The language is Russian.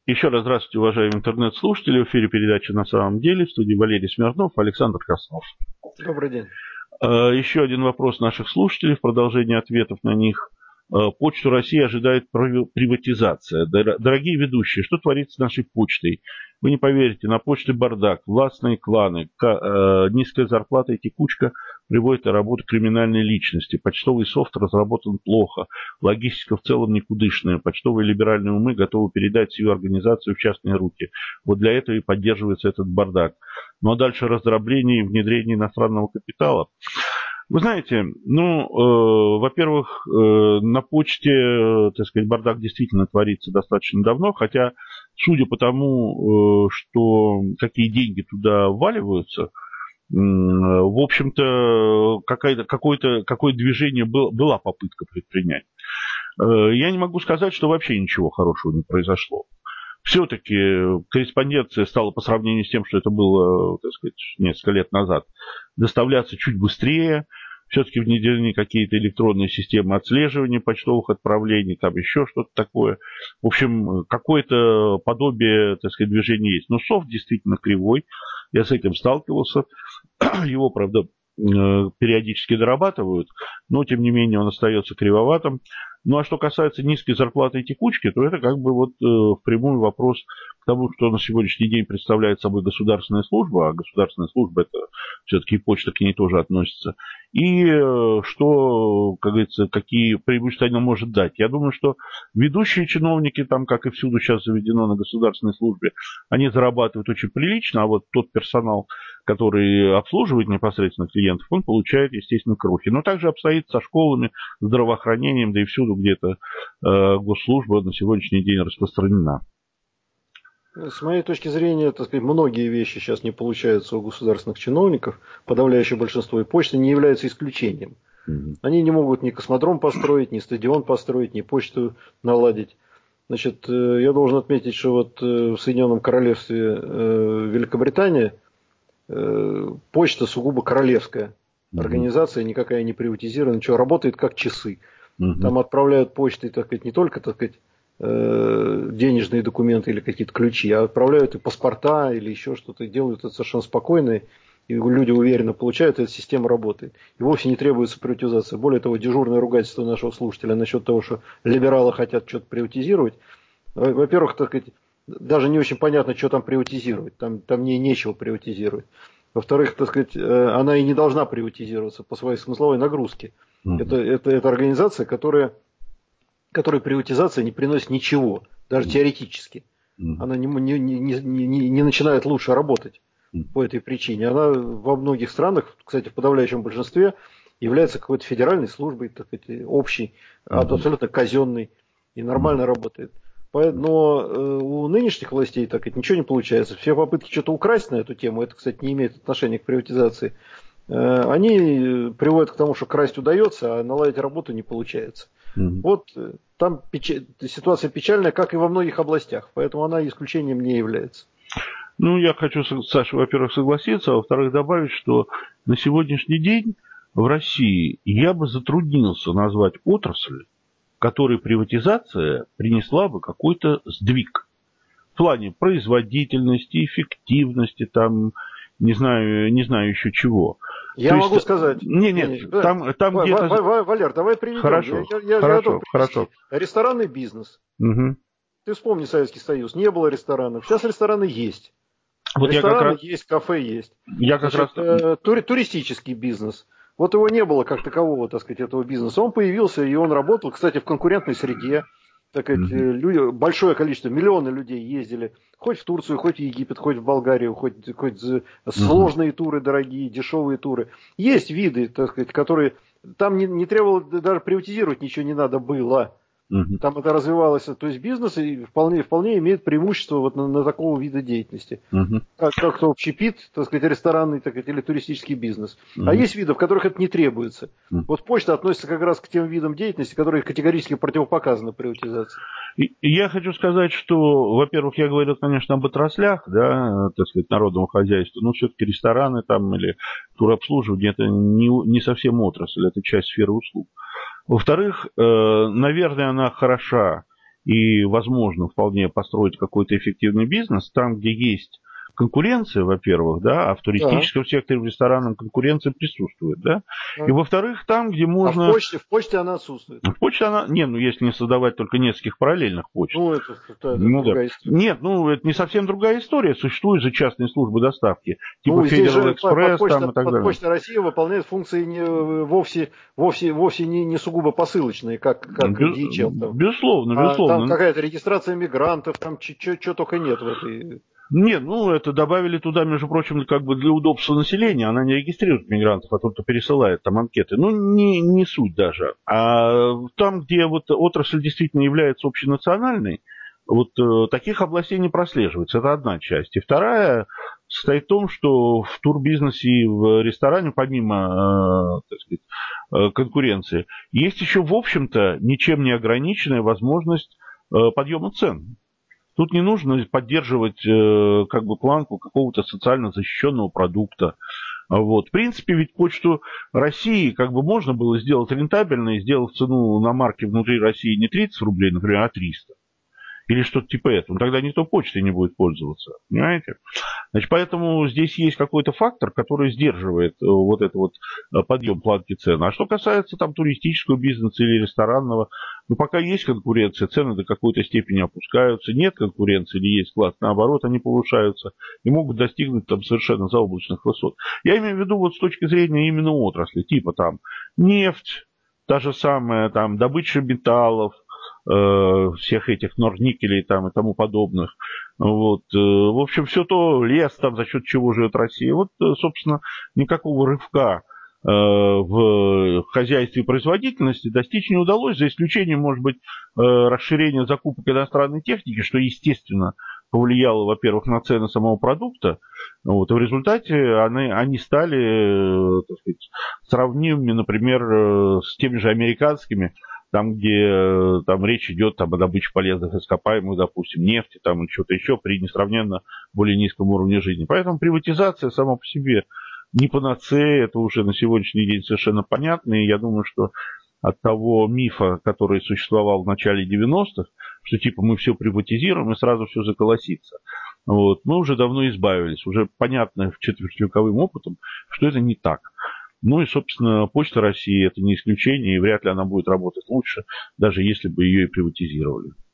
Еще раз здравствуйте, уважаемые интернет-слушатели. В эфире передача «На самом деле». В студии Валерий Смирнов, Александр Краснов. Добрый день. Еще один вопрос наших слушателей в продолжении ответов на них. Почту России ожидает приватизация. Дорогие ведущие, что творится с нашей почтой? Вы не поверите, на почте бардак, властные кланы, низкая зарплата и текучка приводят к работе криминальной личности. Почтовый софт разработан плохо, логистика в целом никудышная. Почтовые либеральные умы готовы передать всю организацию в частные руки. Вот для этого и поддерживается этот бардак. Ну а дальше раздробление и внедрение иностранного капитала. Вы знаете, во-первых, на почте, так сказать, бардак действительно творится достаточно давно, хотя, судя по тому, что какие деньги туда вваливаются, в общем-то, какое движение была попытка предпринять. Я не могу сказать, что вообще ничего хорошего не произошло. Все-таки корреспонденция стала по сравнению с тем, что это было, так сказать, несколько лет назад, доставляться чуть быстрее. Все-таки внедрены какие-то электронные системы отслеживания почтовых отправлений, там еще что-то такое. В общем, какое-то подобие, так сказать, движения есть. Но софт действительно кривой. Я с этим сталкивался. Его, правда, периодически дорабатывают, но, тем не менее, он остается кривоватым. Ну, а что касается низкой зарплаты и текучки, то это как бы вот впрямую вопрос к тому, что на сегодняшний день представляет собой государственная служба, а государственная служба, это все-таки почта к ней тоже относится, и что, как говорится, какие преимущества она может дать. Я думаю, что ведущие чиновники, там, как и всюду сейчас заведено на государственной службе, они зарабатывают очень прилично, а вот тот персонал, который обслуживает непосредственно клиентов, он получает, естественно, крохи. Но также обстоит со школами, здравоохранением, да и всюду где-то госслужба на сегодняшний день распространена. С моей точки зрения, так сказать, многие вещи сейчас не получаются у государственных чиновников, подавляющее большинство, и почта не является исключением. Они не могут ни космодром построить, ни стадион построить, ни почту наладить. Значит, я должен отметить, что вот в Соединенном Королевстве Великобритании почта сугубо королевская организация, никакая не приватизирована, ничего, работает как часы. Там отправляют почтой, так сказать, не только, так сказать, денежные документы или какие-то ключи, а отправляют и паспорта или еще что-то, делают это совершенно спокойно, и люди уверенно получают, и эта система работает. И вовсе не требуется приватизация. Более того, дежурное ругательство нашего слушателя насчет того, что либералы хотят что-то приватизировать. Во-первых, так сказать, даже не очень понятно, что там приватизировать. Там нечего приватизировать. Во-вторых, так сказать, она и не должна приватизироваться по своей смысловой нагрузке. Это организация, которая приватизация не приносит ничего, даже теоретически. Она не начинает лучше работать по этой причине. Она во многих странах, кстати, в подавляющем большинстве, является какой-то федеральной службой, так сказать, общей, абсолютно казенной и нормально работает. Но у нынешних властей, так сказать, ничего не получается. Все попытки что-то украсть на эту тему, это, кстати, не имеет отношения к приватизации, они приводят к тому, что красть удается, а наладить работу не получается. Вот там ситуация печальная, как и во многих областях, поэтому она исключением не является. Ну, я хочу, Саша, во-первых, согласиться, а во-вторых, добавить, что на сегодняшний день в России я бы затруднился назвать отрасль, которой приватизация принесла бы какой-то сдвиг. В плане производительности, эффективности, там, не знаю еще чего. Я могу сказать. Там где-то... Валер, давай приведем. Хорошо. Ресторанный бизнес. Угу. Ты вспомни Советский Союз. Не было ресторанов. Сейчас рестораны есть. Вот рестораны есть, кафе есть. Туристический бизнес. Вот его не было как такового, так сказать, этого бизнеса. Он появился, и он работал, кстати, в конкурентной среде. Так сказать, большое количество, миллионы людей ездили хоть в Турцию, хоть в Египет, хоть в Болгарию, хоть сложные туры, дорогие, дешевые туры. Есть виды, так сказать, которые там не требовалось даже приватизировать, ничего не надо было. Там это развивалось, то есть бизнес вполне имеет преимущество вот на такого вида деятельности. Как-то общепит, так сказать, ресторанный, так сказать, или туристический бизнес. А есть виды, в которых это не требуется. Вот почта относится как раз к тем видам деятельности, которые категорически противопоказаны приватизации. Я хочу сказать, что, во-первых, я говорил, конечно, об отраслях, да, так сказать, народного хозяйства, но все-таки рестораны там или туробслуживание это не совсем отрасль, это часть сферы услуг. Во-вторых, наверное, она хороша и возможно вполне построить какой-то эффективный бизнес там, где есть конкуренция, во-первых, да, а в туристическом секторе, в ресторанном конкуренция присутствует, да, и во-вторых, там, где можно... А в почте она отсутствует. В почте она... Не, ну, если не создавать только нескольких параллельных почт. Ну, это Ну, другая да. история. Нет, ну, это не совсем другая история. Существуют же частные службы доставки, типа Ну, здесь Federal же Express там и так далее. Почта России выполняет функции вовсе не сугубо посылочные, как DHL. Там. Безусловно, А там безусловно. какая-то регистрация мигрантов, там что только нет в этой... Нет, ну это добавили туда, между прочим, как бы для удобства населения. Она не регистрирует мигрантов, а только пересылает там анкеты. Ну, не суть даже. А там, где вот отрасль действительно является общенациональной, вот таких областей не прослеживается. Это одна часть. И вторая состоит в том, что в турбизнесе и в ресторане, помимо так сказать, конкуренции, есть еще, в общем-то, ничем не ограниченная возможность подъема цен. Тут не нужно поддерживать как бы планку какого-то социально защищенного продукта. Вот. В принципе, ведь почту России как бы можно было сделать рентабельно и сделать цену на марке внутри России не 30 рублей, например, а 300. Или что-то типа этого. Тогда никто почтой не будет пользоваться. Понимаете? Значит, поэтому здесь есть какой-то фактор, который сдерживает вот этот вот подъем планки цен. А что касается там туристического бизнеса или ресторанного, ну, пока есть конкуренция, цены до какой-то степени опускаются. Нет конкуренции или есть склад, наоборот, они повышаются и могут достигнуть там совершенно заоблачных высот. Я имею в виду вот с точки зрения именно отрасли, типа там нефть, та же самая там добыча металлов, всех этих норникелей там и тому подобных. Вот. В общем, все то, лес там, за счет чего живет Россия. Вот, собственно, никакого рывка в хозяйстве и производительности достичь не удалось, за исключением, может быть, расширения закупок иностранной техники, что, естественно, повлияло, во-первых, на цены самого продукта, вот, и в результате они стали, так сказать, сравнимыми, например, с теми же американскими, там, где там речь идет там, о добыче полезных ископаемых, допустим, нефти там, и что-то еще при несравненно более низком уровне жизни. Поэтому приватизация сама по себе не панацея, это уже на сегодняшний день совершенно понятно, и я думаю, что от того мифа, который существовал в начале 90-х, что типа мы все приватизируем и сразу все заколосится. Вот, мы уже давно избавились, уже понятно четвертьвековым опытом, что это не так. Ну и, собственно, Почта России это не исключение, и вряд ли она будет работать лучше, даже если бы ее и приватизировали.